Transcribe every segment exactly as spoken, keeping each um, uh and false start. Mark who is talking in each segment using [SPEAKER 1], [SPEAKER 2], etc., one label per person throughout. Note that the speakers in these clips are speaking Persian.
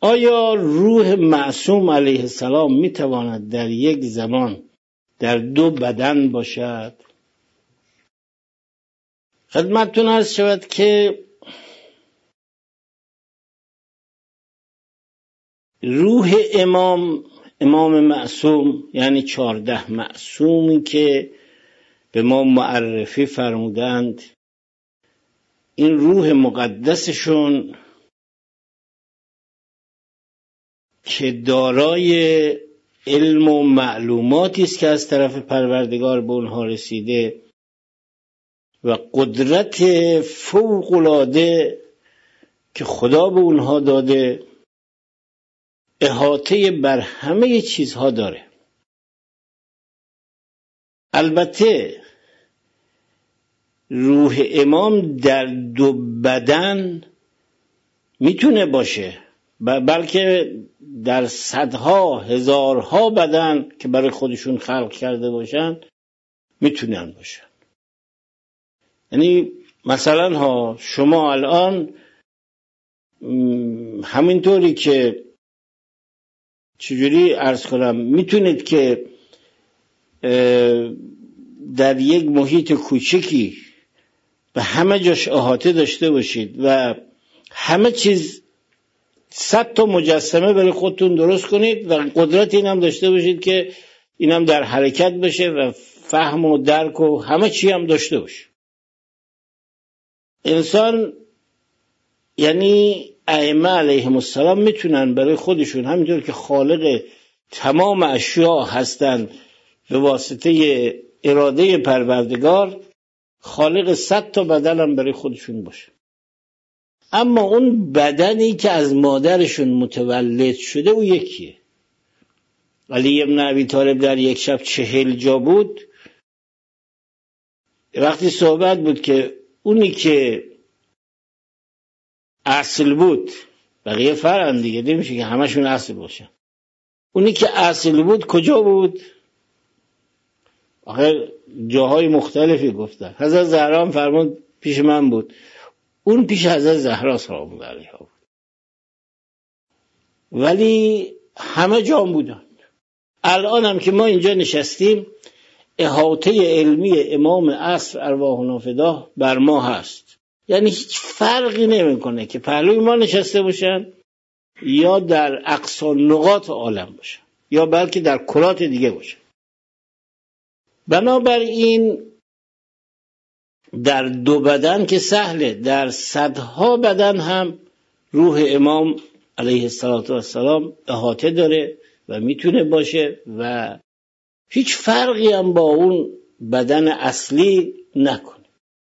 [SPEAKER 1] آیا روح معصوم علیه السلام میتواند در یک زمان در دو بدن باشد؟ خدمتتون عرض شود که روح امام امام معصوم یعنی چهارده معصومی که به ما معرفی فرمودند، این روح مقدسشون که دارای علم و معلوماتی است که از طرف پروردگار به اونها رسیده و قدرت فوق‌العاده که خدا به اونها داده، احاطه بر همه چیزها داره. البته روح امام در دو بدن میتونه باشه، بلکه در صدها هزارها بدن که برای خودشون خلق کرده باشن میتونن باشن. یعنی مثلا ها شما الان همینطوری که چجوری عرض کنم میتونید که در یک محیط کوچکی به همه جاش احاطه داشته باشید و همه چیز صد تا مجسمه برای خودتون درست کنید و قدرت این هم داشته باشید که این هم در حرکت بشه و فهم و درک و همه چی هم داشته باشه. انسان یعنی ائمه علیهم السلام میتونن برای خودشون همینطور که خالق تمام اشیاء هستن به واسطه اراده پروردگار، خالق صد تا بدن هم برای خودشون باشه. اما اون بدنی که از مادرشون متولد شده او یکیه. علی ابن ابی طالب در یک شب چهل جا بود، وقتی صحبت بود که اونی که اصل بود، بقیه فرعن دیگه، نمیشه که همشون اصل باشن، اونی که اصل بود کجا بود؟ آخه جاهای مختلفی گفتن. حضرت زهرا هم فرمود پیش من بود، اون پیش حضرت زهرا سلام علیها بود، ولی همه جا بودن. الان هم که ما اینجا نشستیم احاطه علمی امام عصر ارواحنا فداه بر ما هست، یعنی هیچ فرقی نمیکنه که پهلوی ما نشسته باشن یا در اقصی نقاط عالم باشن یا بلکه در کرات دیگه باشن. بنابراین در دو بدن که سهله، در صدها بدن هم روح امام علیه السلام احاطه داره و میتونه باشه و هیچ فرقی هم با اون بدن اصلی نکنه.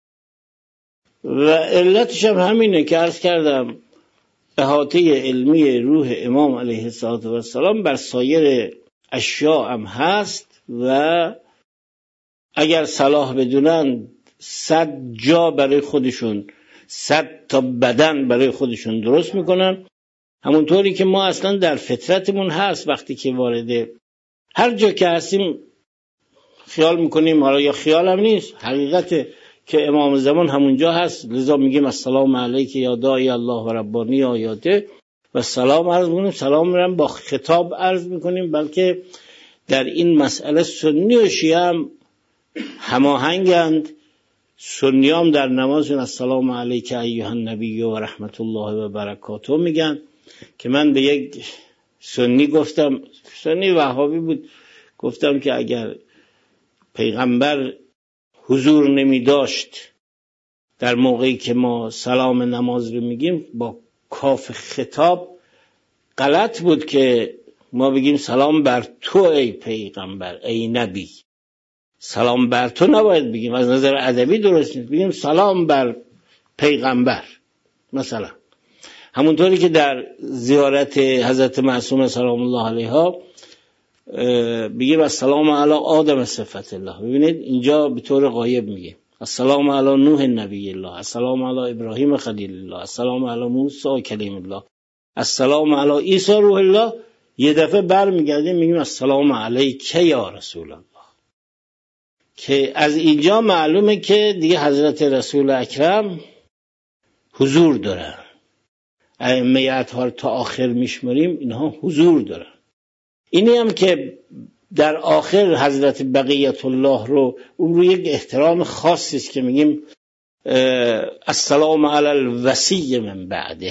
[SPEAKER 1] و علتش هم همینه که عرض کردم احاطه علمی روح امام علیه السلام بر سایر اشیاء هم هست و اگر صلاح بدونن صد جا برای خودشون، صد تا بدن برای خودشون درست میکنن، همونطوری که ما اصلا در فطرتمون هست. وقتی که وارده هر جا که هستیم خیال میکنیم، حالا یا خیال هم نیست، حقیقت که امام زمان همونجا هست، لذا میگیم السلام علیک یا داعی الله و ربانی آیاته و سلام عرض میکنیم. سلام میرم با خطاب عرض میکنیم، بلکه در این مسئله سنی و شیعه هم هماهنگند. سنی هم در نمازشون السلام علیک ایها النبی و رحمت الله و برکاته میگن که من به یک سنی گفتم، سنی وهابی بود، گفتم که اگر پیغمبر حضور نمی داشت در موقعی که ما سلام نماز رو میگیم با کاف خطاب، غلط بود که ما بگیم سلام بر تو ای پیغمبر ای نبی. سلام بر تو نباید بگیم، از نظر ادبی درست نیست، بگیم سلام بر پیغمبر. مثلا همونطوری که در زیارت حضرت معصومه سلام الله علیها بگیم السلام علی آدم صفت الله، ببینید اینجا به طور غایب میگه السلام علی نوح نبی الله، السلام علی ابراهیم خلیل الله، السلام علی موسی کلیم الله، السلام علی عیسی روح الله. یه دفعه برمیگردیم میگیم السلام علیک یا رسول الله، که از اینجا معلومه که دیگه حضرت رسول اکرم حضور دارن. ائمه اطهار تا آخر میشمریم، اینها حضور دارن. اینی هم که در آخر حضرت بقیت الله رو، اون رو یک احترام خاصی است که میگیم السلام علی الوصی من بعده.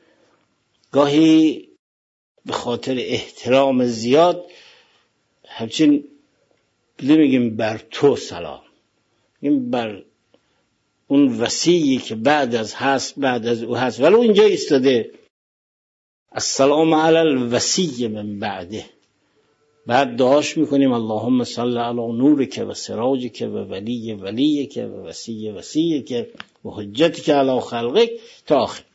[SPEAKER 1] گاهی به خاطر احترام زیاد همچین نمیگیم بر تو سلام، میگیم بر اون وصیی که بعد از هست بعد از او هست، ولی اینجا ایستاده السلام علی الوصی من بعده. بعد دعاش میکنیم اللهم صل علی نورک و سراجک و ولی ولیک و وصی وصیک و حجتک علی خلقک تا آخر.